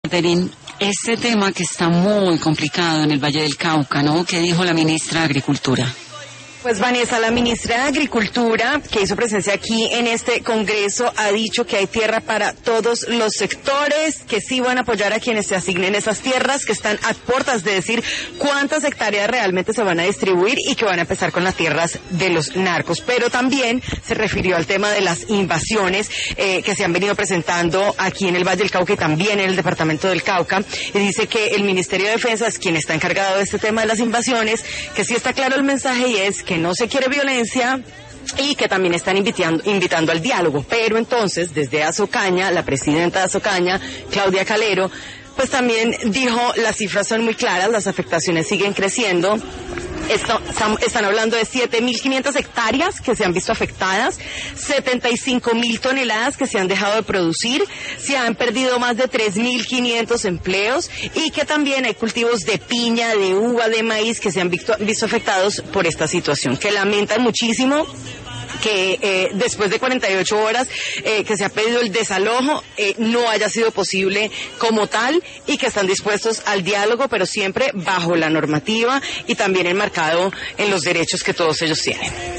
Catherine, este tema que está muy complicado en el Valle del Cauca, ¿no? ¿Qué dijo la ministra de Agricultura? Pues Vanessa, la ministra de Agricultura, que hizo presencia aquí en este congreso, ha dicho que hay tierra para todos los sectores, que sí van a apoyar a quienes se asignen esas tierras, que están a puertas de decir cuántas hectáreas realmente se van a distribuir y que van a empezar con las tierras de los narcos. Pero también se refirió al tema de las invasiones que se han venido presentando aquí en el Valle del Cauca y también en el departamento del Cauca. Y dice que el Ministerio de Defensa es quien está encargado de este tema de las invasiones, que sí está claro el mensaje y es que no se quiere violencia y que también están invitando al diálogo. Pero entonces, desde Azocaña, la presidenta de Azocaña, Claudia Calero, pues también dijo, las cifras son muy claras, las afectaciones siguen creciendo. Están hablando de 7.500 hectáreas que se han visto afectadas, 75.000 toneladas que se han dejado de producir, se han perdido más de 3.500 empleos y que también hay cultivos de piña, de uva, de maíz que se han visto afectados por esta situación, que lamentan muchísimo que después de 48 horas que se ha pedido el desalojo no haya sido posible como tal y que están dispuestos al diálogo, pero siempre bajo la normativa y también enmarcado en los derechos que todos ellos tienen.